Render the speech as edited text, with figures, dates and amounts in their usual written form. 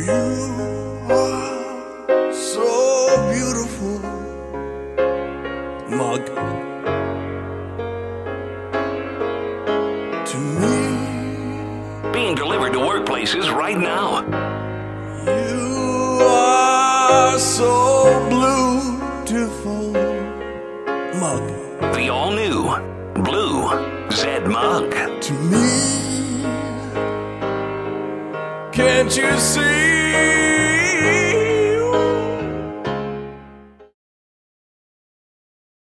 are so beautiful, mug, to me. Being delivered to workplaces right now. You are so beautiful, mug, The all-new Blue Zed mug. to me. Can't you see?